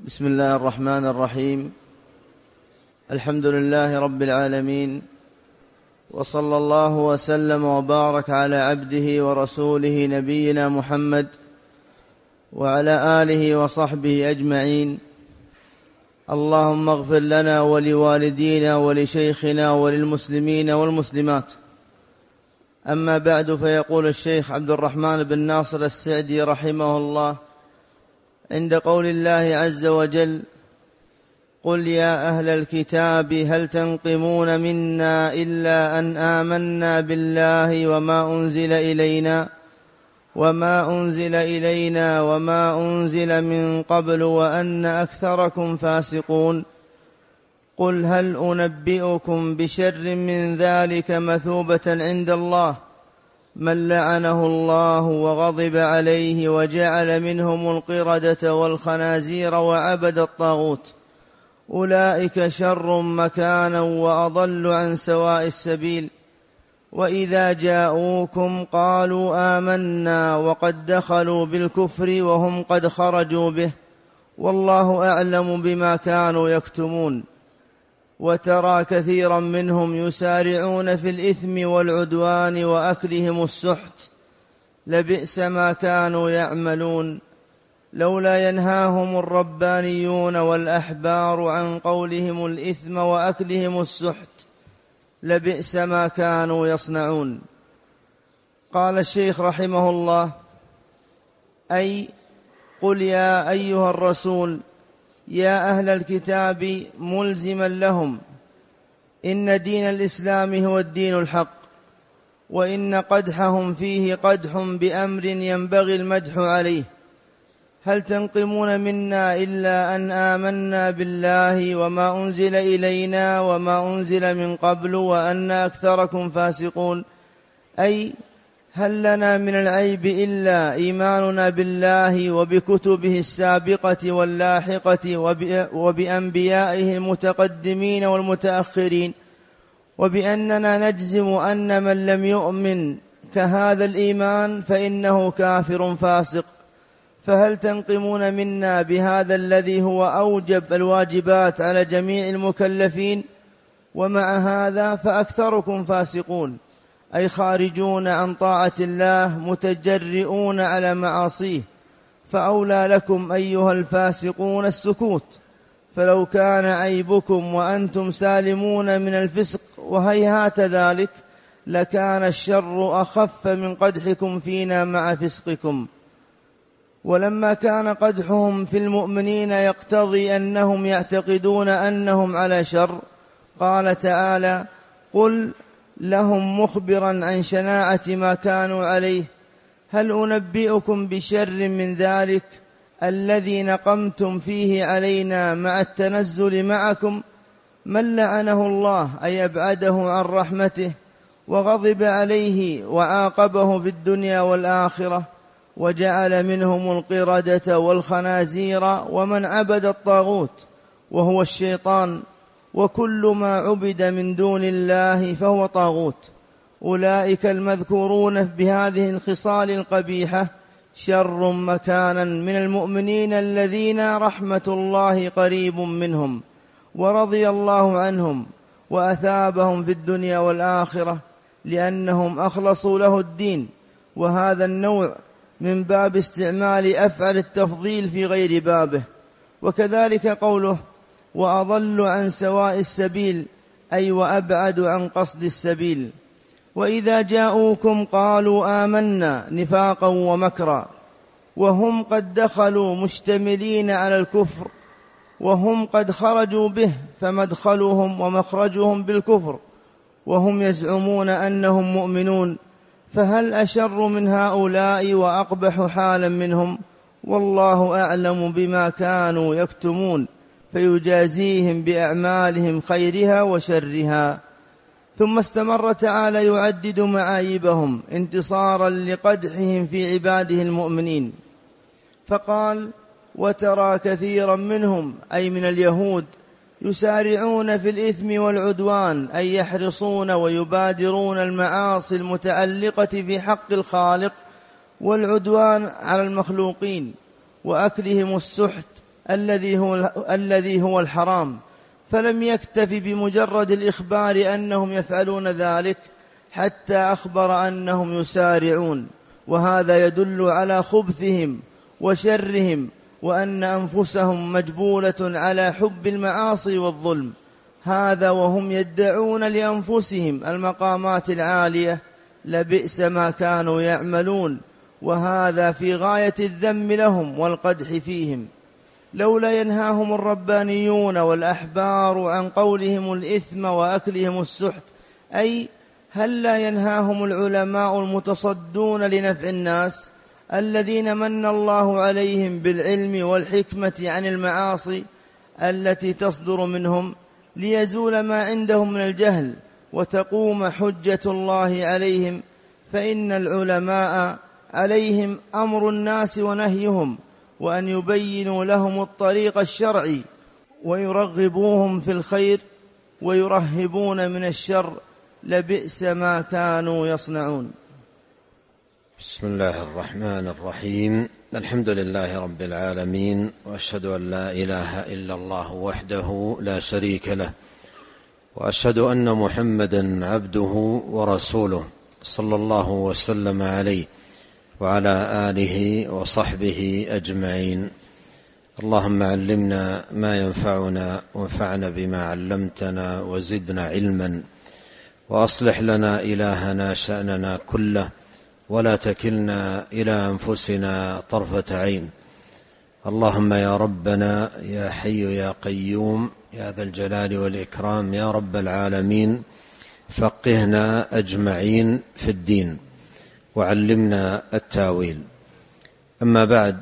بسم الله الرحمن الرحيم. الحمد لله رب العالمين، وصلى الله وسلم وبارك على عبده ورسوله نبينا محمد وعلى آله وصحبه أجمعين. اللهم اغفر لنا ولوالدينا ولشيخنا وللمسلمين والمسلمات. أما بعد، فيقول الشيخ عبد الرحمن بن ناصر السعدي رحمه الله عند قول الله عز وجل: قل يا أهل الكتاب هل تنقمون منا إلا أن آمنا بالله وما أنزل إلينا وما أنزل من قبل وأن أكثركم فاسقون. قل هل أنبئكم بشر من ذلك مثوبة عند الله من لعنه الله وغضب عليه وجعل منهم القردة والخنازير وعبد الطاغوت، أولئك شر مكانا وأضل عن سواء السبيل. وإذا جاءوكم قالوا آمنا وقد دخلوا بالكفر وهم قد خرجوا به، والله أعلم بما كانوا يكتمون. وترى كثيرا منهم يسارعون في الإثم والعدوان وأكلهم السحت، لبئس ما كانوا يعملون. لولا ينهاهم الربانيون والأحبار عن قولهم الإثم وأكلهم السحت، لبئس ما كانوا يصنعون. قال الشيخ رحمه الله: أي قل يا أيها الرسول يا أهل الكتاب ملزما لهم إن دين الإسلام هو الدين الحق، وإن قدحهم فيه قدح بأمر ينبغي المدح عليه. هل تنقمون منا إلا أن آمنا بالله وما أنزل إلينا وما أنزل من قبل وأن أكثركم فاسقون. أي هل لنا من العيب إلا إيماننا بالله وبكتبه السابقة واللاحقة وبأنبيائه المتقدمين والمتأخرين، وبأننا نجزم أن من لم يؤمن كهذا الإيمان فإنه كافر فاسق. فهل تنقمون منا بهذا الذي هو أوجب الواجبات على جميع المكلفين؟ ومع هذا فأكثركم فاسقون، أي خارجون عن طاعة الله متجرئون على معاصيه. فأولى لكم أيها الفاسقون السكوت، فلو كان عيبكم وأنتم سالمون من الفسق وهيهات ذلك لكان الشر أخف من قدحكم فينا مع فسقكم. ولما كان قدحهم في المؤمنين يقتضي أنهم يعتقدون أنهم على شر، قال تعالى: قل لهم مخبرا عن شناعة ما كانوا عليه: هل أنبئكم بشر من ذلك الذي نقمتم فيه علينا مع التنزل معكم من لعنه الله، أي أبعده عن رحمته وغضب عليه وعاقبه في الدنيا والآخرة، وجعل منهم القردة والخنازير ومن عبد الطاغوت وهو الشيطان، وكل ما عبد من دون الله فهو طاغوت. أولئك المذكورون بهذه الخصال القبيحة شر مكانا من المؤمنين الذين رحمة الله قريب منهم ورضي الله عنهم وأثابهم في الدنيا والآخرة، لأنهم أخلصوا له الدين. وهذا النوع من باب استعمال أفعل التفضيل في غير بابه. وكذلك قوله: وأضل عن سواء السبيل، أي وأبعد عن قصد السبيل. وإذا جاءوكم قالوا آمنا نفاقا ومكرا، وهم قد دخلوا مشتملين على الكفر، وهم قد خرجوا به، فمدخلهم ومخرجهم بالكفر، وهم يزعمون أنهم مؤمنون. فهل أشر من هؤلاء وأقبح حالا منهم؟ والله أعلم بما كانوا يكتمون، فيجازيهم بأعمالهم خيرها وشرها. ثم استمر تعالى يعدد معايبهم انتصارا لقدحهم في عباده المؤمنين، فقال: وترى كثيرا منهم، أي من اليهود، يسارعون في الإثم والعدوان، أي يحرصون ويبادرون المعاصي المتعلقة في حق الخالق والعدوان على المخلوقين، وأكلهم السحت الذي هو الحرام، فلم يكتف بمجرد الإخبار أنهم يفعلون ذلك حتى أخبر أنهم يسارعون، وهذا يدل على خبثهم وشرهم، وأن أنفسهم مجبولة على حب المعاصي والظلم. هذا وهم يدعون لأنفسهم المقامات العالية، لبئس ما كانوا يعملون، وهذا في غاية الذم لهم والقدح فيهم. لولا ينهاهم الربانيون والأحبار عن قولهم الإثم وأكلهم السحت، أي هل لا ينهاهم العلماء المتصدون لنفع الناس الذين من الله عليهم بالعلم والحكمة عن المعاصي التي تصدر منهم، ليزول ما عندهم من الجهل وتقوم حجة الله عليهم؟ فإن العلماء عليهم أمر الناس ونهيهم، وأن يبينوا لهم الطريق الشرعي ويرغبوهم في الخير ويرهبون من الشر، لبئس ما كانوا يصنعون. بسم الله الرحمن الرحيم. الحمد لله رب العالمين، وأشهد أن لا إله إلا الله وحده لا شريك له، وأشهد أن محمدا عبده ورسوله صلى الله وسلم عليه وعلى آله وصحبه أجمعين. اللهم علمنا ما ينفعنا، وانفعنا بما علمتنا، وزدنا علما، وأصلح لنا إلهنا شأننا كله، ولا تكلنا إلى أنفسنا طرفة عين. اللهم يا ربنا يا حي يا قيوم يا ذا الجلال والإكرام يا رب العالمين، فقهنا أجمعين في الدين، وعلمنا التاويل. أما بعد،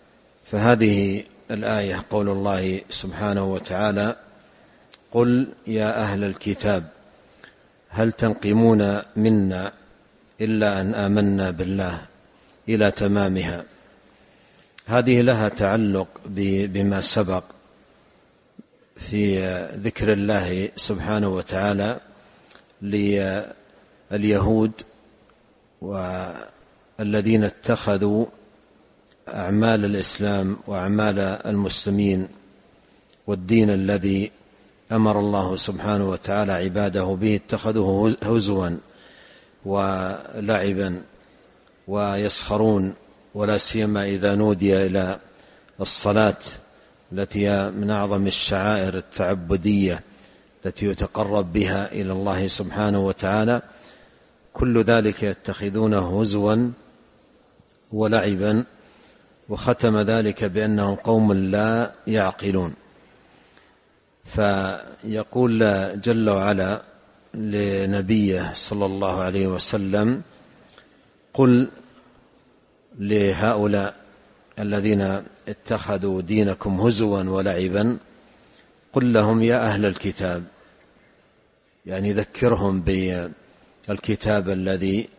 فهذه الآية قول الله سبحانه وتعالى: قل يا أهل الكتاب هل تنقمون منا إلا أن آمنا بالله، إلى تمامها. هذه لها تعلق بما سبق في ذكر الله سبحانه وتعالى لليهود والذين اتخذوا أعمال الإسلام وأعمال المسلمين والدين الذي أمر الله سبحانه وتعالى عباده به اتخذوه هزوا ولعبا ويسخرون، ولا سيما إذا نودي إلى الصلاة التي هي من أعظم الشعائر التعبدية التي يتقرب بها إلى الله سبحانه وتعالى، كل ذلك يتخذونه هزوا ولعبا، وختم ذلك بأنهم قوم لا يعقلون. فيقول جل وعلا لنبيه صلى الله عليه وسلم: قل لهؤلاء الذين اتخذوا دينكم هزوا ولعبا، قل لهم يا أهل الكتاب، يعني ذكرهم بالكتاب الذي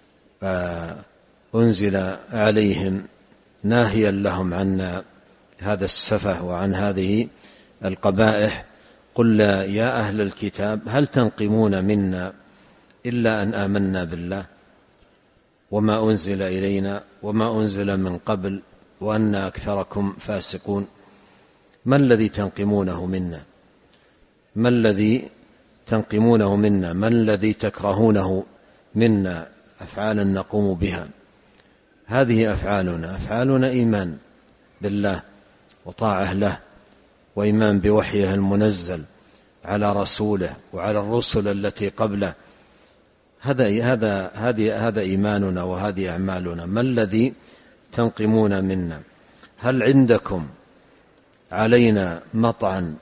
أنزل عليهم، ناهيا لهم عن هذا السفه وعن هذه القبائح. قل يا أهل الكتاب هل تنقمون منا إلا أن آمنا بالله وما أنزل إلينا وما أنزل من قبل وأن أكثركم فاسقون. ما الذي تنقمونه منا؟ ما الذي تنقمونه منا؟ ما الذي تكرهونه منا؟ أفعالا نقوم بها، هذه أفعالنا إيمان بالله وطاعة له، وإيمان بوحيه المنزل على رسوله وعلى الرسل التي قبله. هذا إيماننا وهذه أعمالنا. ما الذي تنقمون منا؟ هل عندكم علينا مطعن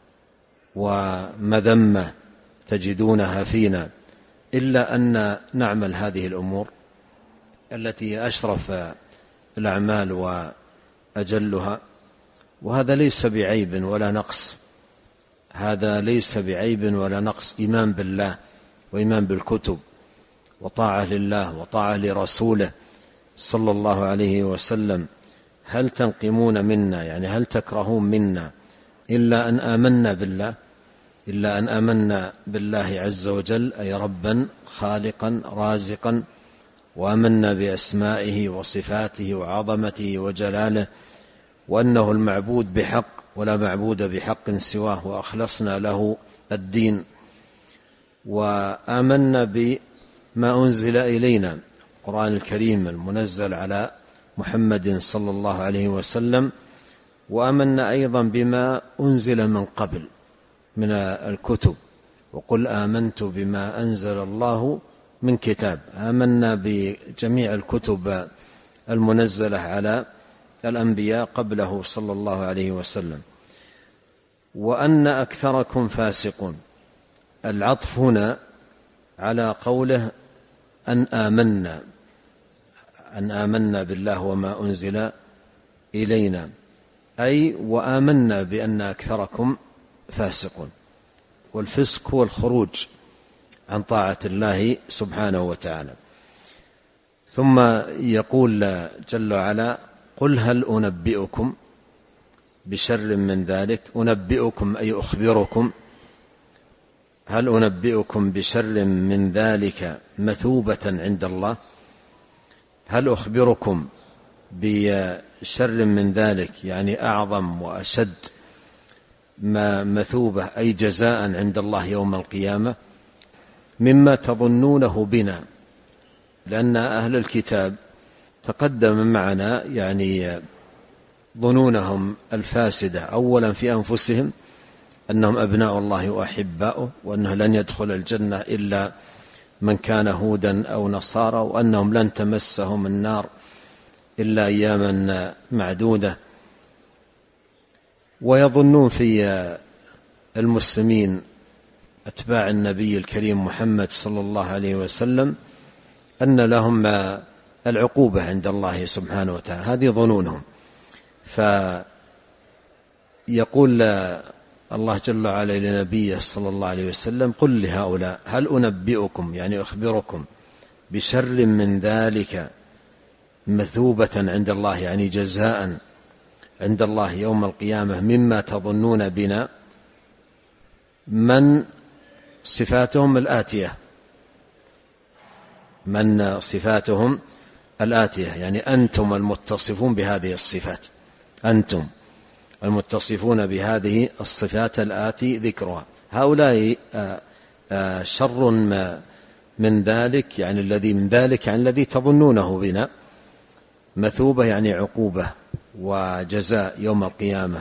ومذمة تجدونها فينا إلا أن نعمل هذه الأمور التي أشرف الأعمال وأجلها؟ وهذا ليس بعيب ولا نقص، هذا ليس بعيب ولا نقص. إيمان بالله وإيمان بالكتب وطاعة لله وطاعة لرسوله صلى الله عليه وسلم. هل تنقمون منا، يعني هل تكرهون منا إلا أن آمنا بالله، إلا أن آمنا بالله عز وجل، أي ربا خالقا رازقا، وآمنا بأسمائه وصفاته وعظمته وجلاله، وأنه المعبود بحق ولا معبود بحق سواه، وأخلصنا له الدين، وآمنا بما أنزل إلينا القرآن الكريم المنزل على محمد صلى الله عليه وسلم، وآمنا أيضا بما أنزل من قبل من الكتب، وقل آمنت بما أنزل الله من كتاب. آمنا بجميع الكتب المنزلة على الأنبياء قبله صلى الله عليه وسلم. وأن أكثركم فاسقون، العطف هنا على قوله أن آمنا بالله وما أنزل إلينا، أي وآمنا بأن أكثركم فاسقون. والفسق هو الخروج عن طاعة الله سبحانه وتعالى. ثم يقول جل وعلا قل هل أنبئكم بشر من ذلك. أنبئكم أي أخبركم. هل أنبئكم بشر من ذلك مثوبة عند الله. هل أخبركم بشر من ذلك يعني أعظم وأشد ما مثوبة أي جزاء عند الله يوم القيامة مما تظنونه بنا، لأن أهل الكتاب تقدم معنا يعني ظنونهم الفاسدة أولا في أنفسهم أنهم أبناء الله وأحباؤه، وأنه لن يدخل الجنة إلا من كان هودا أو نصارى، وأنهم لن تمسهم النار إلا أياما معدودة. ويظنون في المسلمين أتباع النبي الكريم محمد صلى الله عليه وسلم أن لهم العقوبة عند الله سبحانه وتعالى. هذه ظنونهم. فيقول الله جل وعلا لنبيه صلى الله عليه وسلم قل لهؤلاء هل أنبئكم يعني أخبركم بشر من ذلك مثوبة عند الله يعني جزاء عند الله يوم القيامة مما تظنون بنا. من صفاتهم الآتية، من صفاتهم الآتية يعني أنتم المتصفون بهذه الصفات، أنتم المتصفون بهذه الصفات الآتي ذكرها. هؤلاء شر من ذلك يعني الذي من ذلك يعني الذي تظنونه بنا، مثوبة يعني عقوبة وجزاء يوم القيامة.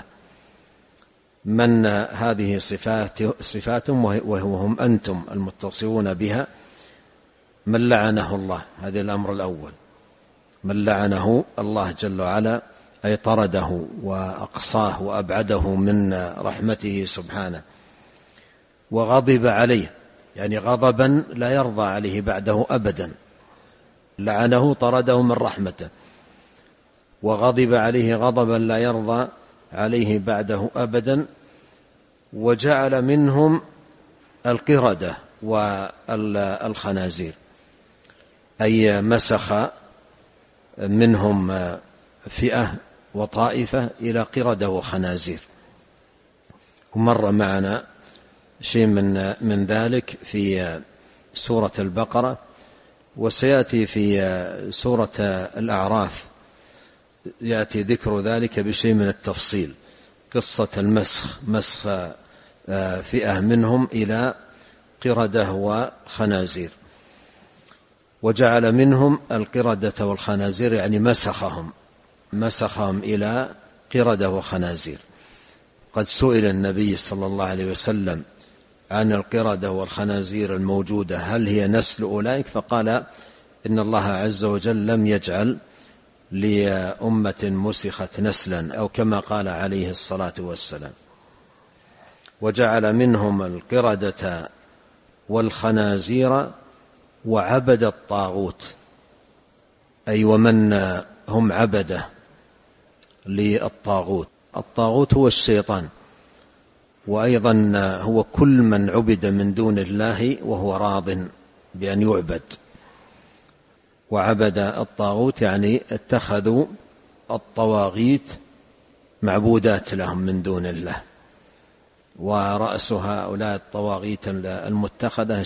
من هذه صفاتهم وهم أنتم المتصفون بها. من لعنه الله، هذا الأمر الأول، من لعنه الله جل وعلا أي طرده وأقصاه وأبعده من رحمته سبحانه. وغضب عليه يعني غضبا لا يرضى عليه بعده أبدا، لعنه طرده من رحمته، وغضب عليه غضبا لا يرضى عليه بعده أبدا. وجعل منهم القردة والخنازير أي مسخ منهم فئة وطائفة إلى قردة وخنازير. ومر معنا شيء من ذلك في سورة البقرة، وسيأتي في سورة الأعراف يأتي ذكر ذلك بشيء من التفصيل، قصة المسخ، مسخ فئة منهم إلى قردة وخنازير. وجعل منهم القردة والخنازير يعني مسخهم إلى قردة وخنازير. قد سئل النبي صلى الله عليه وسلم عن القردة والخنازير الموجودة هل هي نسل أولئك، فقال إن الله عز وجل لم يجعل لأمة مسخت نسلا، أو كما قال عليه الصلاة والسلام. وجعل منهم القردة والخنازير وعبد الطاغوت أي ومن هم عبده للطاغوت. الطاغوت هو الشيطان، وأيضا هو كل من عبد من دون الله وهو راض بأن يعبد. وعبد الطاغوت يعني اتخذوا الطواغيت معبودات لهم من دون الله. ورأس هؤلاء الطواغيت المتخذة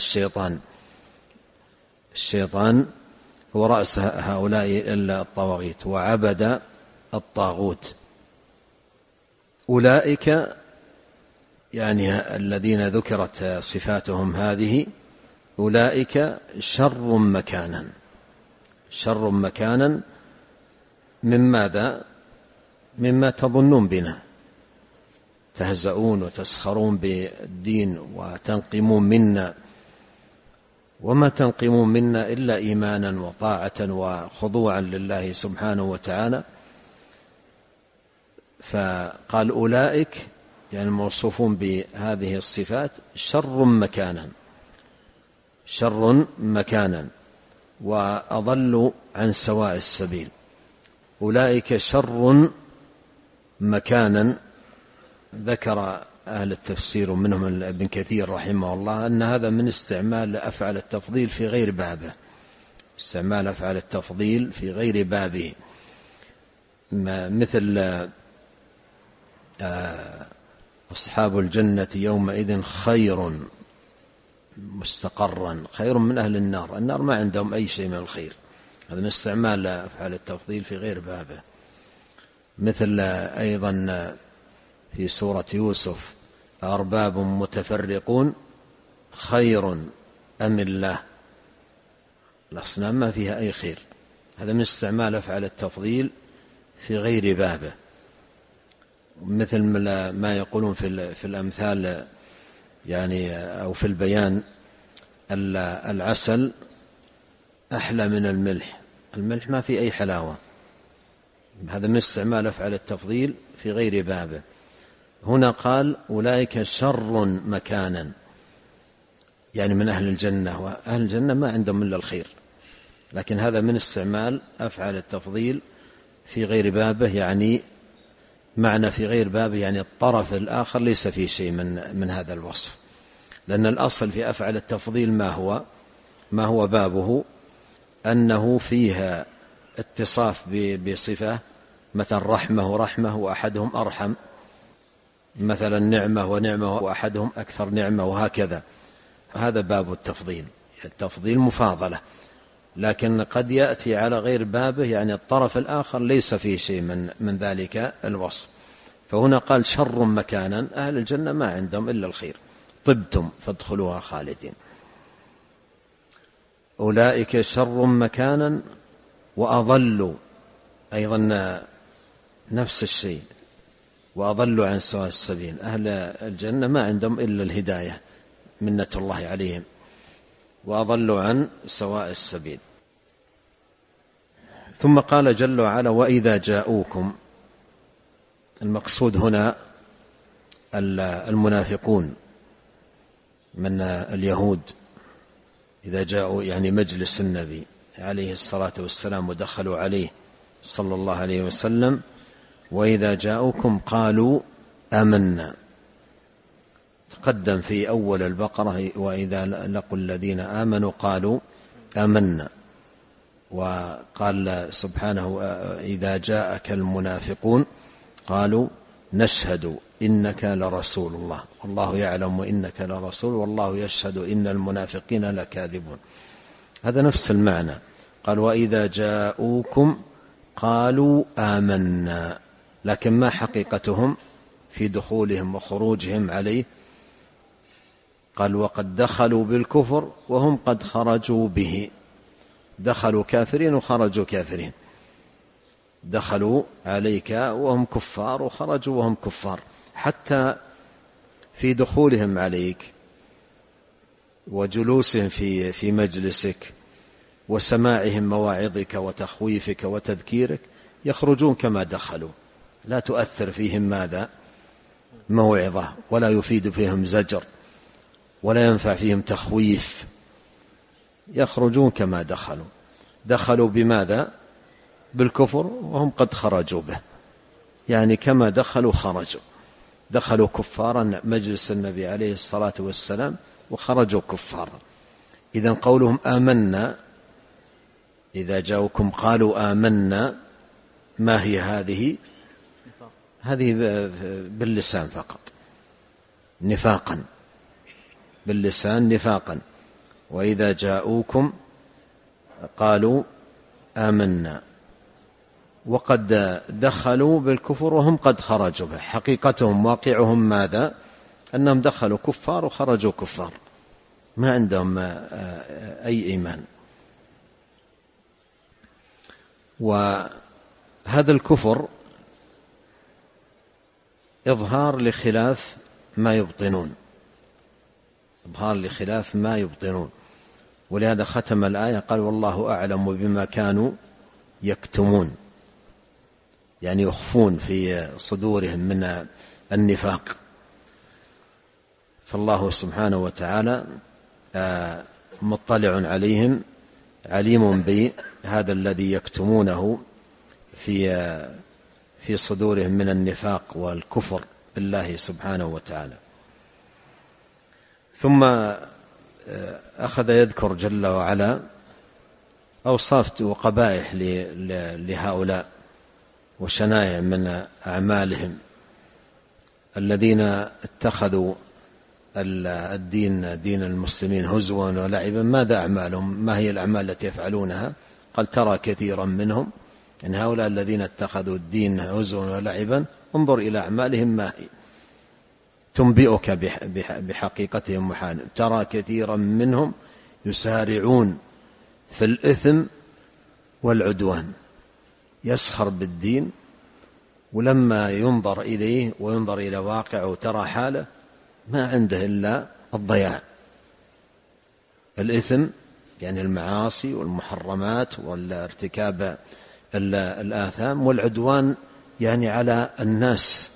الشيطان هو رأس هؤلاء الطواغيت، وعبد الطاغوت أولئك يعني الذين ذكرت صفاتهم هذه أولئك شر مكانا. شر مكانا من ماذا؟ مما تظنون بنا، تهزؤون وتسخرون بالدين وتنقمون منا، وما تنقمون منا إلا إيمانا وطاعة وخضوعا لله سبحانه وتعالى. فقال أولئك يعني الموصوفون بهذه الصفات شر مكانا، شر مكانا وأضلوا عن سواء السبيل. أولئك شر مكانا. ذكر أهل التفسير منهم ابن كثير رحمه الله أن هذا من استعمال أفعال التفضيل في غير بابه، استعمال أفعال التفضيل في غير بابه، مثل أصحاب الجنة يومئذ خير مستقرا، خير من أهل النار. النار ما عندهم أي شيء من الخير، هذا من استعمال أفعال التفضيل في غير بابه. مثل أيضا في سورة يوسف أرباب متفرقون خير أم الله، الأصنام ما فيها أي خير، هذا من استعمال أفعال التفضيل في غير بابه. مثل ما يقولون في الأمثال يعني أو في البيان العسل أحلى من الملح، الملح ما في أي حلاوة، هذا من استعمال أفعال التفضيل في غير بابه. هنا قال أولئك شر مكانا، يعني من أهل الجنة، وأهل الجنة ما عندهم إلا الخير، لكن هذا من استعمال أفعال التفضيل في غير بابه، يعني معنى في غير بابه يعني الطرف الآخر ليس فيه شيء من هذا الوصف، لأن الأصل في أفعال التفضيل ما هو بابه أنه فيها اتصاف بصفة، مثلا رحمة ورحمة وأحدهم أرحم، مثلا نعمة ونعمة وأحدهم أكثر نعمة، وهكذا. هذا باب التفضيل، التفضيل مفاضلة، لكن قد يأتي على غير بابه، يعني الطرف الآخر ليس فيه شيء من ذلك الوصف. فهنا قال شر مكانا، أهل الجنة ما عندهم إلا الخير، طبتم فادخلوها خالدين. أولئك شر مكانا وأضلوا، أيضا نفس الشيء، وأضلوا عن سواء السبيل. أهل الجنة ما عندهم إلا الهداية منة الله عليهم، وأضلوا عن سواء السبيل. ثم قال جل وعلا وإذا جاءوكم، المقصود هنا المنافقون من اليهود، إذا جاءوا يعني مجلس النبي عليه الصلاة والسلام ودخلوا عليه صلى الله عليه وسلم، وإذا جاءوكم قالوا آمنا. تقدم في أول البقرة وإذا لقوا الذين آمنوا قالوا آمنا، وقال سبحانه إذا جاءك المنافقون قالوا نشهد إنك لرسول الله والله يعلم إنك لرسول والله يشهد إن المنافقين لكاذبون. هذا نفس المعنى، قال وإذا جاءوكم قالوا آمنا، لكن ما حقيقتهم في دخولهم وخروجهم عليه؟ قال وقد دخلوا بالكفر وهم قد خرجوا به، دخلوا كافرين وخرجوا كافرين، دخلوا عليك وهم كفار وخرجوا وهم كفار. حتى في دخولهم عليك وجلوسهم في مجلسك وسماعهم مواعظك وتخويفك وتذكيرك يخرجون كما دخلوا، لا تؤثر فيهم ماذا؟ موعظة، ولا يفيد فيهم زجر، ولا ينفع فيهم تخويف، يخرجون كما دخلوا. دخلوا بماذا؟ بالكفر وهم قد خرجوا به، يعني كما دخلوا خرجوا، دخلوا كفارا مجلس النبي عليه الصلاة والسلام وخرجوا كفارا. إذن قولهم آمنا، إذا جاءوكم قالوا آمنا، ما هي هذه؟ هذه باللسان فقط، نفاقا، باللسان نفاقا. وإذا جاءوكم قالوا آمنا، وقد دخلوا بالكفر وهم قد خرجوا به. حقيقتهم واقعهم ماذا؟ أنهم دخلوا كفار وخرجوا كفار، ما عندهم أي إيمان. وهذا الكفر إظهار لخلاف ما يبطنون، إظهار لخلاف ما يبطنون. ولهذا ختم الآية قال والله أعلم بما كانوا يكتمون، يعني يخفون في صدورهم من النفاق. فالله سبحانه وتعالى مطلع عليهم، عليم بهذا الذي يكتمونه في صدورهم من النفاق والكفر بالله سبحانه وتعالى. ثم أخذ يذكر جل وعلا أوصاف وقبائح لهؤلاء وشنائع من أعمالهم الذين اتخذوا الدين دين المسلمين هزوا ولعبا. ماذا أعمالهم؟ ما هي الأعمال التي يفعلونها؟ قال ترى كثيرا منهم، إن هؤلاء الذين اتخذوا الدين هزوا ولعبا انظر إلى أعمالهم ما هي تنبئك بحقيقتهم وحالهم. ترى كثيرا منهم يسارعون في الإثم والعدوان، يسخر بالدين، ولما ينظر إليه وينظر إلى واقعه ترى حاله ما عنده إلا الضياع. الإثم يعني المعاصي والمحرمات والارتكاب الآثام، والعدوان يعني على الناس،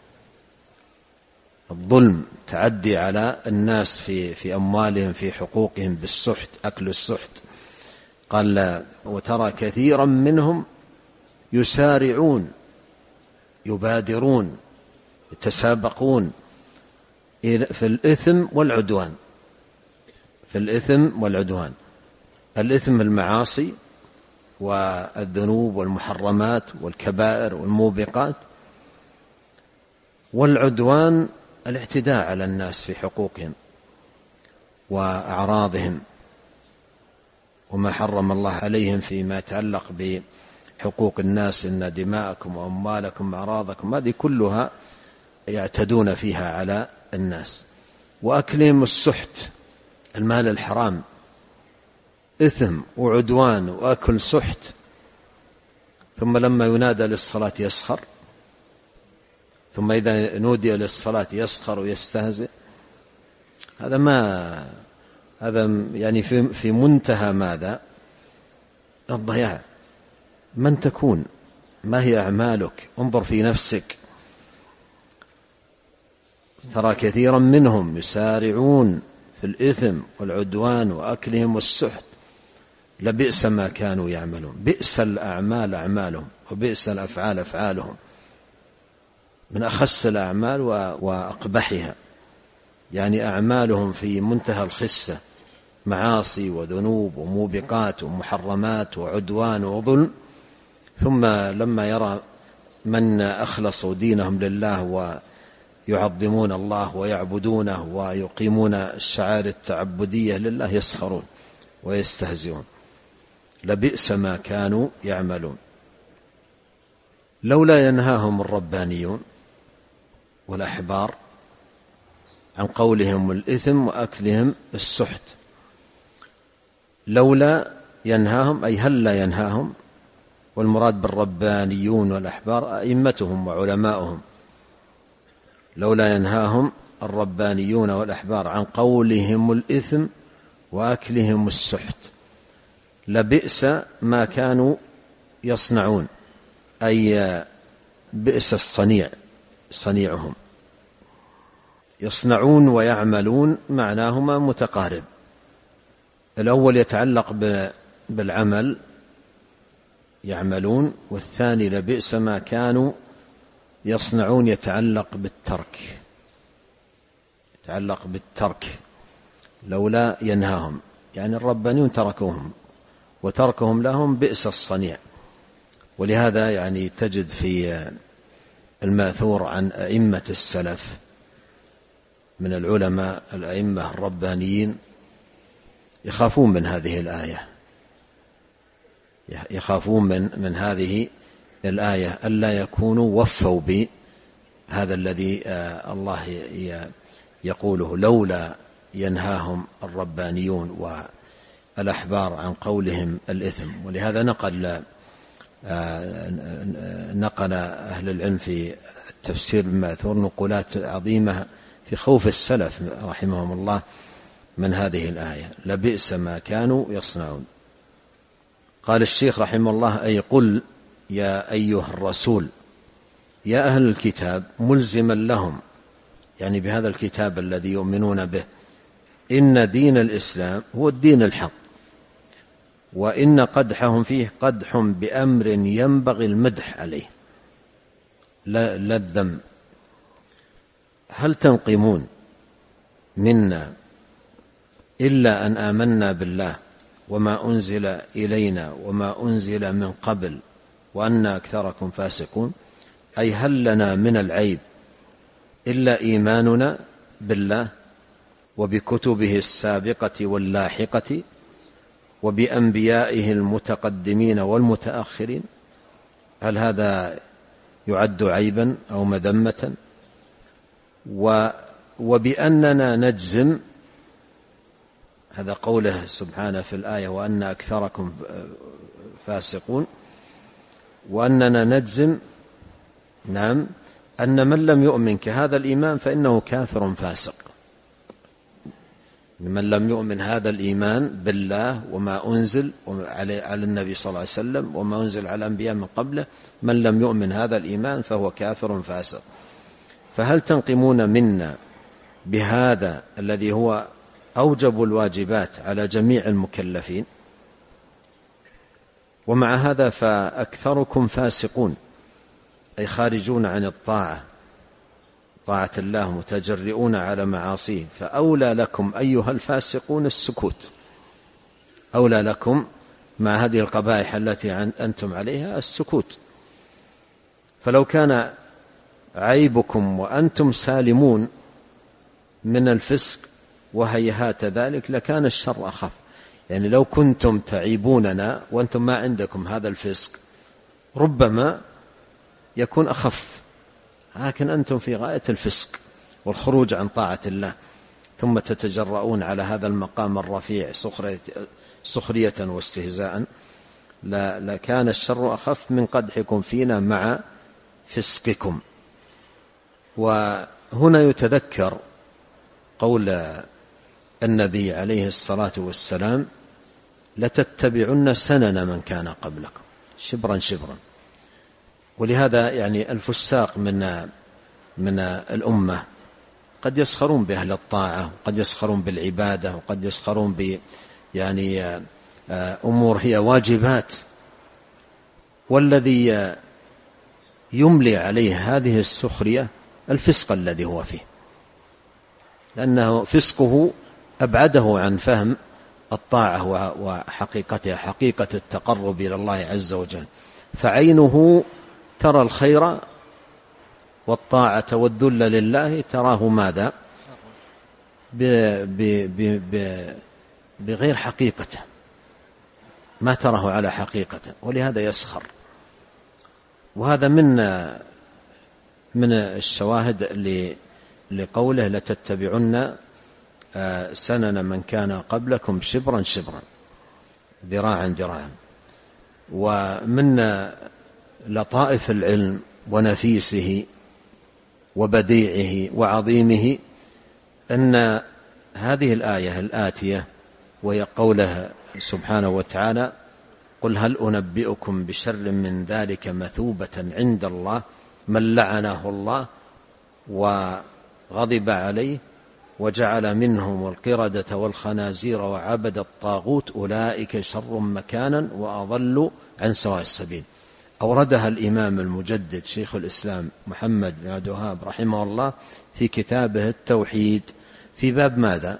الظلم، تعدي على الناس في أموالهم، في حقوقهم، بالسحت، أكل السحت. قال وترى كثيرا منهم يسارعون، يبادرون، يتسابقون في الإثم والعدوان، في الإثم والعدوان. الإثم المعاصي والذنوب والمحرمات والكبائر والموبقات، والعدوان الاعتداء على الناس في حقوقهم وأعراضهم وما حرم الله عليهم فيما يتعلق بحقوق الناس، إن دماءكم وأموالكم وأعراضكم هذه كلها يعتدون فيها على الناس. وأكلهم السحت، المال الحرام، إثم وعدوان وأكل سحت. ثم لما ينادى للصلاة يسخر، ثم إذا نودي للصلاة يسخر ويستهزئ. هذا يعني في منتهى ماذا؟ الضياع. من تكون؟ ما هي أعمالك؟ انظر في نفسك. ترى كثيرا منهم يسارعون في الإثم والعدوان وأكلهم السحت لبئس ما كانوا يعملون. بئس الأعمال أعمالهم وبئس الأفعال أفعالهم، من أخس الأعمال وأقبحها. يعني أعمالهم في منتهى الخسة، معاصي وذنوب وموبقات ومحرمات وعدوان وظلم. ثم لما يرى من أخلصوا دينهم لله ويعظمون الله ويعبدونه ويقيمون الشعائر التعبدية لله يسخرون ويستهزئون. لبئس ما كانوا يعملون. لولا ينهاهم الربانيون والأحبار عن قولهم الإثم وأكلهم السحت. لولا ينهاهم أي هل لا ينهاهم، والمراد بالربانيون والأحبار أئمتهم وعلماؤهم. لولا ينهاهم الربانيون والأحبار عن قولهم الإثم وأكلهم السحت لبئس ما كانوا يصنعون، أي بئس الصنيع، صنيعهم. يصنعون ويعملون معناهما متقارب. الأول يتعلق بالعمل يعملون، والثاني لبئس ما كانوا يصنعون يتعلق بالترك، يتعلق بالترك. لولا ينهاهم يعني الربانيون تركوهم، وتركهم لهم بئس الصنيع. ولهذا يعني تجد في الماثور عن أئمة السلف من العلماء الأئمة الربانيين يخافون من هذه الآية، يخافون من هذه الآية ألا يكونوا وفوا بهذا الذي الله يقوله لولا ينهاهم الربانيون والأحبار عن قولهم الإثم. ولهذا نقل أهل العلم في التفسير الماثور نقولات عظيمة في خوف السلف رحمهم الله من هذه الآية: لبئس ما كانوا يصنعون. قال الشيخ رحمه الله: أي قل يا أيها الرسول يا أهل الكتاب ملزما لهم، يعني بهذا الكتاب الذي يؤمنون به، إن دين الإسلام هو الدين الحق، وإن قدحهم فيه قدح بأمر ينبغي المدح عليه لا الذم. هل تنقمون منا إلا أن آمنا بالله وما أنزل إلينا وما أنزل من قبل وأن أكثركم فاسقون؟ أي هل لنا من العيب إلا إيماننا بالله وبكتبه السابقة واللاحقة وبأنبيائه المتقدمين والمتأخرين؟ هل هذا يعد عيبا أو مذمة؟ وبأننا نجزم، هذا قوله سبحانه في الآية وأن أكثركم فاسقون، وأننا نجزم نعم أن من لم يؤمن كهذا الإيمان فإنه كافر فاسق. من لم يؤمن هذا الإيمان بالله وما أنزل على النبي صلى الله عليه وسلم وما أنزل على الأنبياء من قبله، من لم يؤمن هذا الإيمان فهو كافر فاسق. فهل تنقمون منا بهذا الذي هو أوجب الواجبات على جميع المكلفين؟ ومع هذا فأكثركم فاسقون، أي خارجون عن الطاعة، طاعة الله، متجرئون على معاصيه. فأولى لكم أيها الفاسقون السكوت، أولى لكم مع هذه القبائح التي أنتم عليها السكوت. فلو كان عيبكم وأنتم سالمون من الفسق وهيهات ذلك لكان الشر أخف. يعني لو كنتم تعيبوننا وأنتم ما عندكم هذا الفسق ربما يكون أخف، لكن أنتم في غاية الفسق والخروج عن طاعة الله، ثم تتجرؤون على هذا المقام الرفيع سخرية واستهزاء، لكان الشر أخف من قدحكم فينا مع فسقكم. وهنا يتذكر قول النبي عليه الصلاة والسلام: لتتبعن سنن من كان قبلكم شبرا شبرا. ولهذا يعني الفساق من الأمة قد يسخرون بأهل الطاعة، وقد يسخرون بالعبادة، وقد يسخرون يعني أمور هي واجبات، والذي يملي عليه هذه السخرية الفسق الذي هو فيه، لأنه فسقه أبعده عن فهم الطاعة وحقيقتها، حقيقة التقرب إلى الله عز وجل. فعينه ترى الخير والطاعة والذل لله تراه ماذا؟ بغير حقيقته، ما تراه على حقيقته، ولهذا يسخر. وهذا من الشواهد لقوله: لتتبعن سنن من كان قبلكم شبرا شبرا، ذراعا ذراعا. ومن لطائف العلم ونفيسه وبديعه وعظيمه أن هذه الآية الآتية، وهي قوله سبحانه وتعالى: قل هل أنبئكم بشر من ذلك مثوبة عند الله من لعنه الله وغضب عليه وجعل منهم القردة والخنازير وعبد الطاغوت أولئك شر مكانا وأضل عن سواء السبيل. أوردها الإمام المجدد شيخ الإسلام محمد بن عبد الوهاب رحمه الله في كتابه التوحيد في باب ماذا؟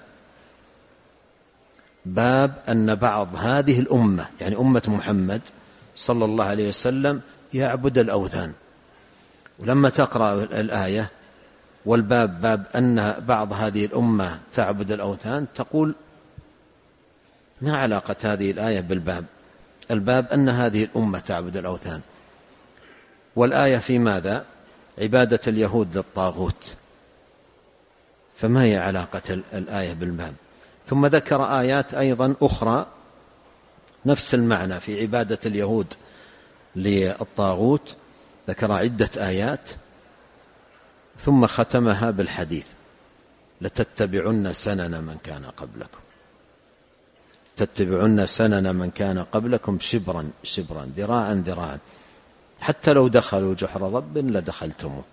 باب أن بعض هذه الأمة، يعني أمة محمد صلى الله عليه وسلم، يعبد الأوثان. ولما تقرأ الآية والباب باب أن بعض هذه الأمة تعبد الأوثان، تقول ما علاقة هذه الآية بالباب؟ الباب أن هذه الأمة تعبد الأوثان، والآية في ماذا؟ عبادة اليهود للطاغوت، فما هي علاقة الآية بالباب؟ ثم ذكر آيات أيضا أخرى نفس المعنى في عبادة اليهود للطاغوت، ذكر عدة آيات ثم ختمها بالحديث: لتتبعن سنن من كان قبلكم، تتبعن سنن من كان قبلكم شبرا شبرا ذراعا ذراعا حتى لو دخلوا جحر ضب لدخلتموه.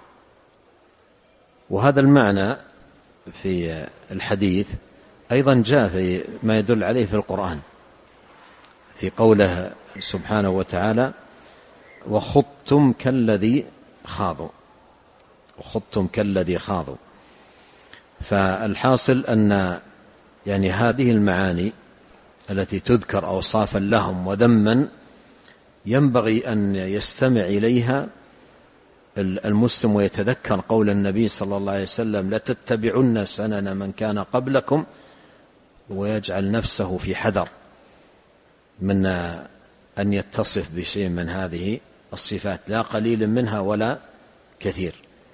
وهذا المعنى في الحديث أيضا جاء في ما يدل عليه في القرآن، في قوله سبحانه وتعالى: وخضتم كالذي خاضوا، وخضتم كالذي خاضوا. فالحاصل أن يعني هذه المعاني التي تذكر أوصافا لهم وذما ينبغي أن يستمع إليها المسلم ويتذكر قول النبي صلى الله عليه وسلم: لتتبعن سنن من كان قبلكم، ويجعل نفسه في حذر من أن يتصف بشيء من هذه الصفات، لا قليل منها ولا كثير.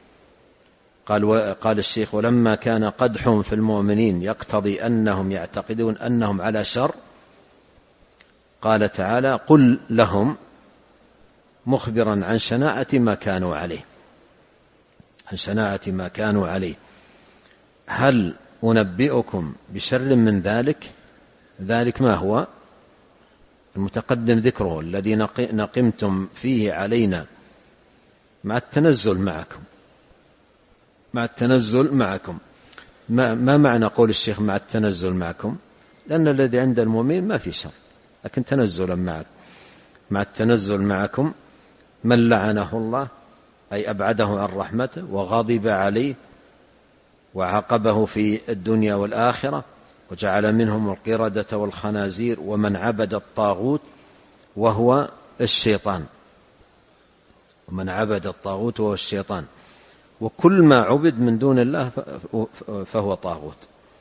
قال الشيخ: ولما كان قدحهم في المؤمنين يقتضي أنهم يعتقدون أنهم على شر، قال تعالى: قل لهم، مخبرا عن شناعة ما كانوا عليه، عن شناعة ما كانوا عليه: هل أنبئكم بشر من ذلك؟ ذلك ما هو؟ المتقدم ذكره، الذي نقمتم فيه علينا مع التنزل معكم، مع التنزل معكم. ما معنى قول الشيخ مع التنزل معكم؟ لأن الذي عند المؤمن ما في شر، لكن تنزلا معكم. مع التنزل معكم من لعنه الله، أي أبعده عن رحمته وغضب عليه وعاقبه في الدنيا والآخرة، وجعل منهم القردة والخنازير ومن عبد الطاغوت وهو الشيطان، ومن عبد الطاغوت وهو الشيطان، وكل ما عبد من دون الله فهو طاغوت.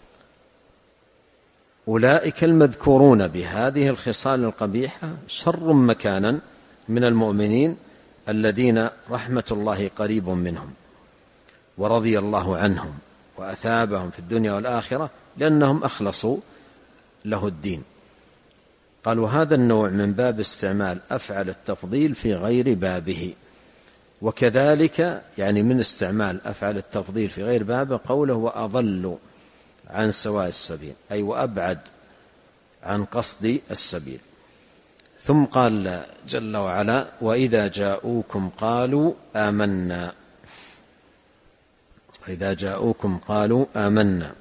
أولئك المذكورون بهذه الخصال القبيحة شر مكانا من المؤمنين الذين رحمة الله قريب منهم ورضي الله عنهم وأثابهم في الدنيا والآخرة لأنهم أخلصوا له الدين. قال: وهذا النوع من باب استعمال أفعل التفضيل في غير بابه. وكذلك يعني من استعمال أفعل التفضيل في غير بابه قوله: وأضل عن سواء السبيل، أي وأبعد عن قصد السبيل. ثم قال جل وعلا: وإذا جاءوكم قالوا آمنا، وإذا جاءوكم قالوا آمنا،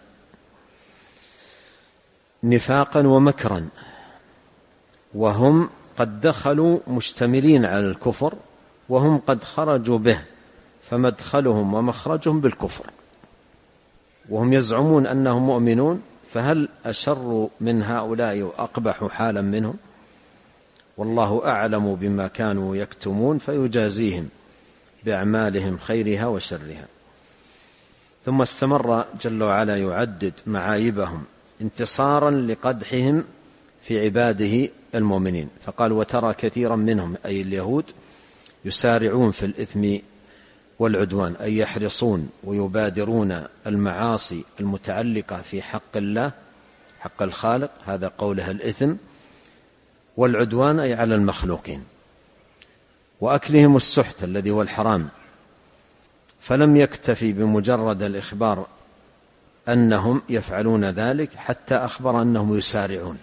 نفاقا ومكرا، وهم قد دخلوا مشتملين على الكفر وهم قد خرجوا به، فمدخلهم ومخرجهم بالكفر، وهم يزعمون أنهم مؤمنون، فهل أشر من هؤلاء وأقبح حالا منهم؟ والله أعلم بما كانوا يكتمون فيجازيهم بأعمالهم خيرها وشرها. ثم استمر جل وعلا يعدد معايبهم انتصارا لقدحهم في عباده المؤمنين، فقال: وترى كثيرا منهم، أي اليهود، يسارعون في الإثم والعدوان، أي يحرصون ويبادرون المعاصي المتعلقة في حق الله، حق الخالق، هذا قوله الإثم، والعدوان أي على المخلوقين، وأكلهم السحت الذي هو الحرام. فلم يكتفي بمجرد الإخبار أنهم يفعلون ذلك حتى أخبر أنهم يسارعون،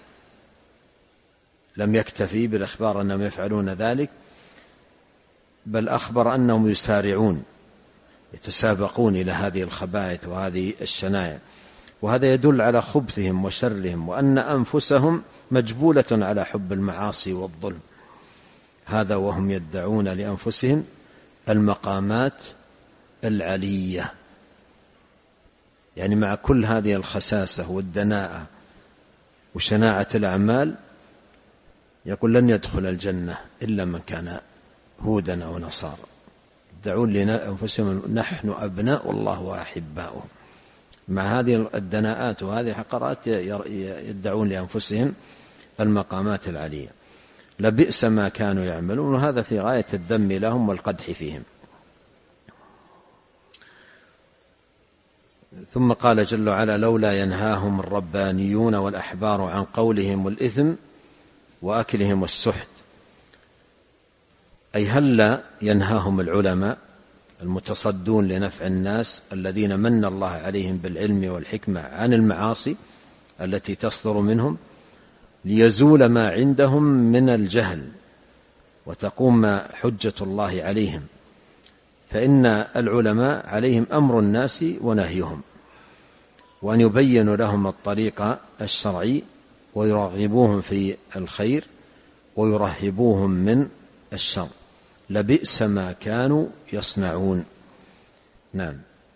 لم يكتفي بالإخبار أنهم يفعلون ذلك، بل أخبر أنهم يسارعون، يتسابقون إلى هذه الخبائث وهذه الشنائع. وهذا يدل على خبثهم وشرهم، وأن أنفسهم مجبولة على حب المعاصي والظلم. هذا وهم يدعون لأنفسهم المقامات العلية، يعني مع كل هذه الخساسة والدناءة وشناعة الأعمال يقول: لن يدخل الجنة إلا من كان هودا أو نصارى. يدعون لأنفسهم نحن أبناء الله وأحباؤه، مع هذه الدناءات وهذه الحقرات يدعون لأنفسهم المقامات العلية. لبئس ما كانوا يعملون، وهذا في غاية الذم لهم والقدح فيهم. ثم قال جل وعلا: لولا ينهاهم الربانيون والأحبار عن قولهم الإثم وأكلهم السحت. أي هل ينهاهم العلماء المتصدون لنفع الناس الذين من الله عليهم بالعلم والحكمة عن المعاصي التي تصدر منهم، ليزول ما عندهم من الجهل وتقوم حجة الله عليهم؟ فإن العلماء عليهم أمر الناس ونهيهم، وأن يبينوا لهم الطريق الشرعي ويرغبوهم في الخير ويرهبوهم من الشر. لبئس ما كانوا يصنعون. نعم.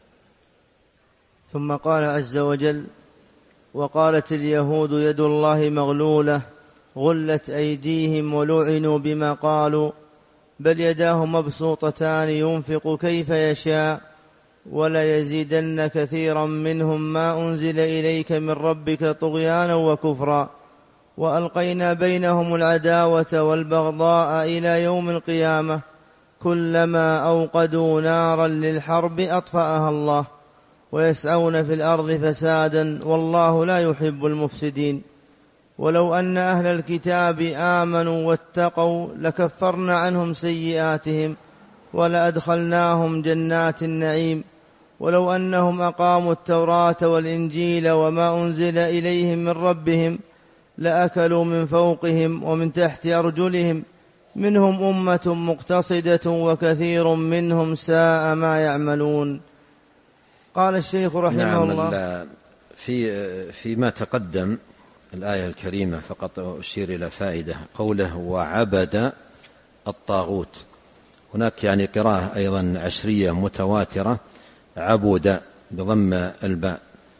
ثم قال عز وجل: وقالت اليهود يد الله مغلولة غلت أيديهم ولعنوا بما قالوا بل يداه مبسوطتان ينفق كيف يشاء ولا يزيدن كثيرا منهم ما أنزل إليك من ربك طغيانا وكفرا وألقينا بينهم العداوة والبغضاء إلى يوم القيامة كلما أوقدوا نارا للحرب أطفأها الله ويسعون في الأرض فسادا والله لا يحب المفسدين. ولو أن أهل الكتاب آمنوا واتقوا لكفرنا عنهم سيئاتهم ولأدخلناهم جنات النعيم ولو أنهم أقاموا التوراة والإنجيل وما أنزل إليهم من ربهم لأكلوا من فوقهم ومن تحت أرجلهم منهم أمة مقتصدة وكثير منهم ساء ما يعملون. قال الشيخ رحمه الله: فيما تقدم الآية الكريمة فقط أشير إلى فائدة، قوله وعبد الطاغوت. هناك يعني قراءة أيضا عشرية متواترة عبد بضم الباء،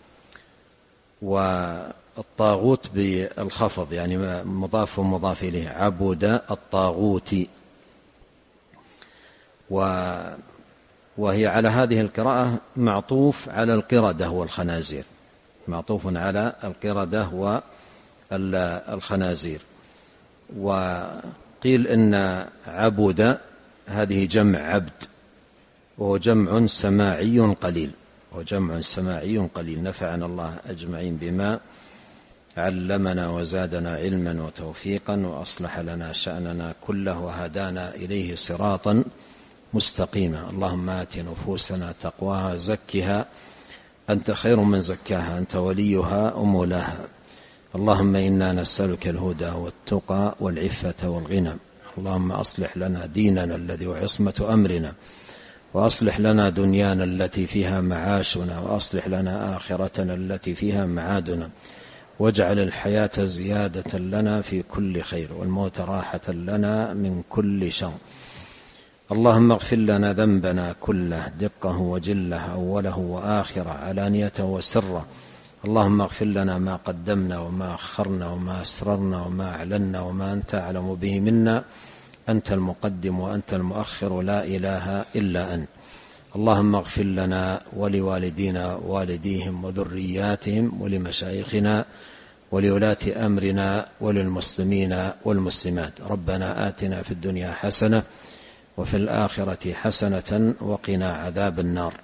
والطاغوت بالخفض يعني مضاف ومضاف إليه، عبد الطاغوت. وهي على هذه القراءة معطوف على القردة والخنازير، معطوف على القردة والخنازير. وقيل إن عبد هذه جمع عبد، وهو جمع سماعي قليل، وجمع سماعي قليل. نفعنا الله أجمعين بما علمنا وزادنا علما وتوفيقا وأصلح لنا شأننا كله وهدانا إليه صراطا مستقيما. اللهم آت نفوسنا تقواها زكها أنت خير من زكاها أنت وليها ومولاها. اللهم إنا نسألك الهدى والتقى والعفة والغنى. اللهم أصلح لنا ديننا الذي هو عصمة أمرنا، وأصلح لنا دنيانا التي فيها معاشنا، وأصلح لنا آخرتنا التي فيها معادنا، واجعل الحياة زيادة لنا في كل خير والموت راحة لنا من كل شر. اللهم اغفر لنا ذنبنا كله دقه وجله أوله وآخره علانيته وسره. اللهم اغفر لنا ما قدمنا وما أخرنا وما أسررنا وما أعلنا وما أنت أعلم به منا. أنت المقدم وأنت المؤخر لا إله إلا أنت. اللهم اغفر لنا ولوالدينا ووالديهم وذرياتهم ولمشايخنا ولولاة أمرنا وللمسلمين والمسلمات. ربنا آتنا في الدنيا حسنة وفي الآخرة حسنة وقنا عذاب النار.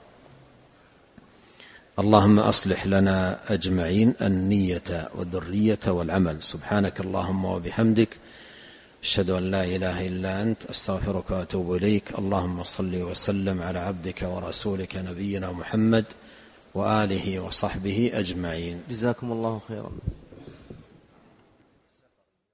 اللهم أصلح لنا أجمعين النية والذرية والعمل. سبحانك اللهم وبحمدك أشهد أن لا إله إلا أنت أستغفرك وأتوب إليك. اللهم صل وسلم على عبدك ورسولك نبينا محمد وآله وصحبه أجمعين. جزاكم الله خيرا.